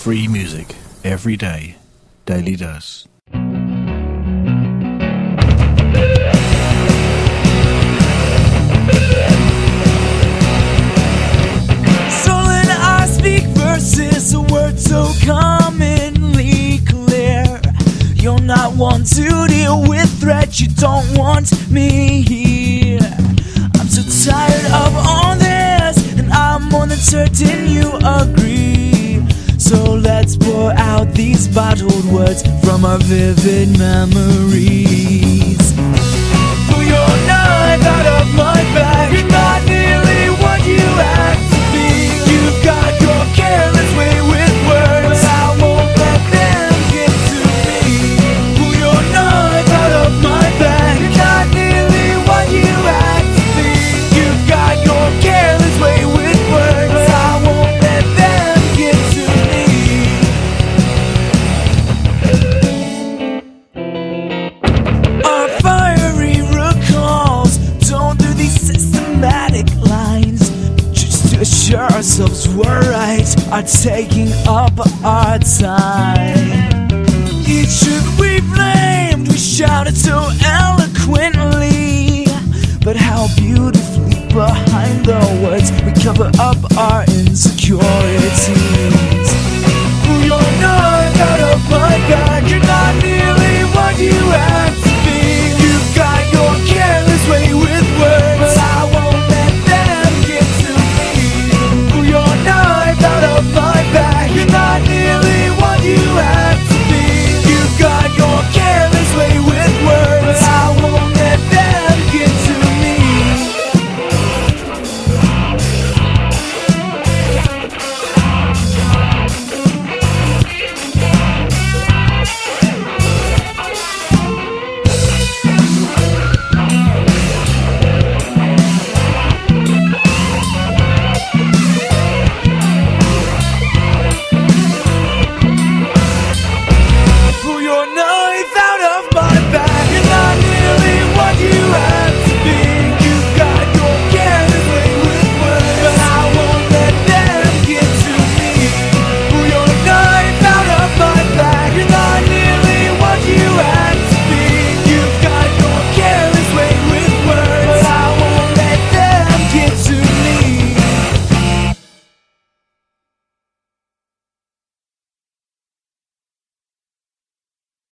Free music every day. Daily Dose. Stolen I speak verses, a word so commonly clear. You're not one to deal with threats, you don't want me here. I'm so tired of all this, and I'm more than certain you agree. So let's pour out these bottled words from our vivid memories. Pull your knife out of my back, you're not nearly what you act to be. You've got your careless way with words, but I won't let them get to me. Pull your knife out of my back, you're not nearly what you act to be. You've got your careless way with words, but I won't let them get to me. Our fiery recalls don't do these systematic lines just to assure ourselves we're right, are taking up our time. Each truth we blamed, we shouted so eloquently, but how beautifully behind the words we cover up our insecurities. Pull your knife out of my back, you're not nearly what you act